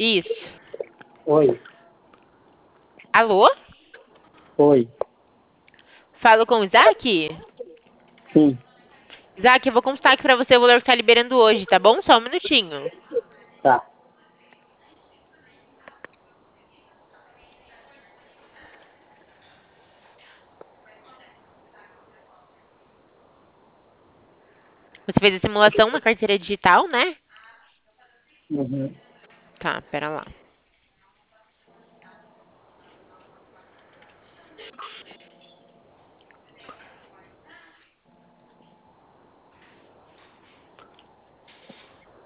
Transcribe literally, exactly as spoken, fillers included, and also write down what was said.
Isso. Oi, Alô? oi, Falo com o Isaac? sim, Isaac, eu vou constar aqui pra você o valor que tá liberando hoje, tá bom? Só um minutinho. tá. Você fez a simulação na carteira digital, né? Uhum. Tá, pera lá.